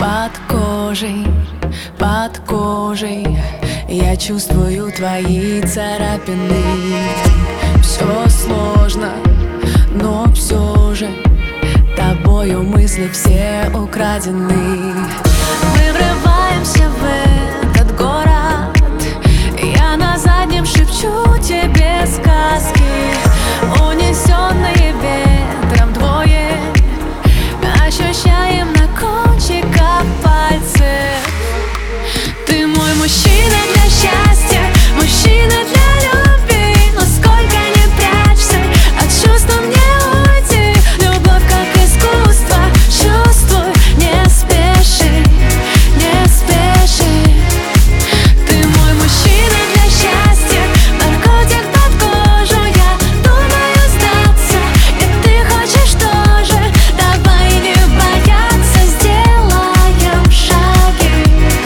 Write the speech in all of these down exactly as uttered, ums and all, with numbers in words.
Под кожей, под кожей я чувствую твои царапины. Все сложно, но все же тобою мысли все украдены. Мы врываемся в этот город, я на заднем шепчу тебе сказки, унесенные ветром двое, ощущаем на кончиках пальцев. Ты мой мужчина для счастья, мужчина для любви, но сколько не прячься, от чувства мне уйти. Любовь как искусство, чувствуй, не спеши, не спеши. Ты мой мужчина для счастья, наркотик под кожу, я думаю сдаться, и ты хочешь тоже. Давай не бояться, сделаем шаги.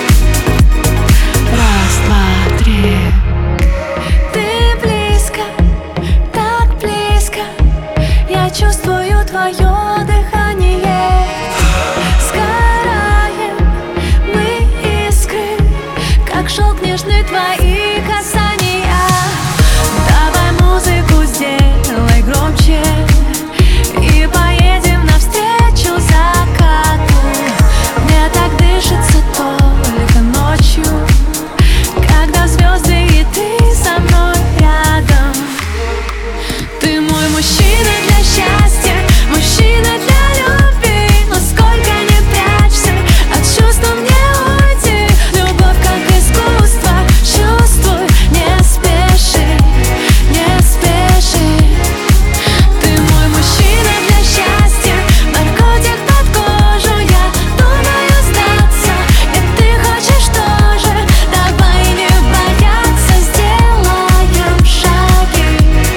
Раз, два, три. Ты близко, так близко, я чувствую твое дыхание. Сгораем мы искры, как шелк нежный твои касания. Давай музыку сделай громче и поедем навстречу закату. Мне так дышится только ночью, когда звезды и ты со мной рядом. Ты мой мужчина для счастья, мужчина для любви, но сколько не прячься, от чувства мне уйти. Любовь как искусство, чувствуй, не спеши, не спеши. Ты мой мужчина для счастья, наркотик под кожу, я думаю сдаться, и ты хочешь тоже. Давай не бояться, сделаем шаги.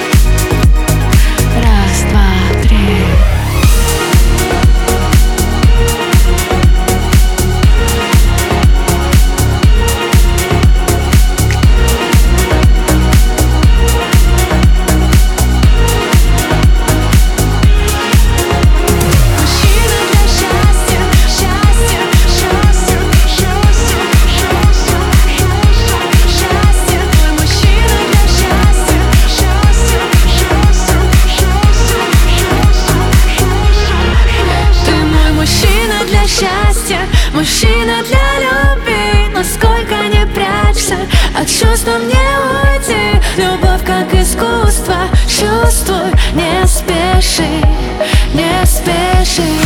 Раз, два, три. Мужчина для счастья, счастья, счастья, счастья, счастья, счастья. Твой мужчина для счастья, счастья, счастья, счастья. Ты мой мужчина для счастья, мужчина для любви, но сколько не прячься, от чувства мне уйти. Любовь как искусство, чувствуй, не спеши, не спеши.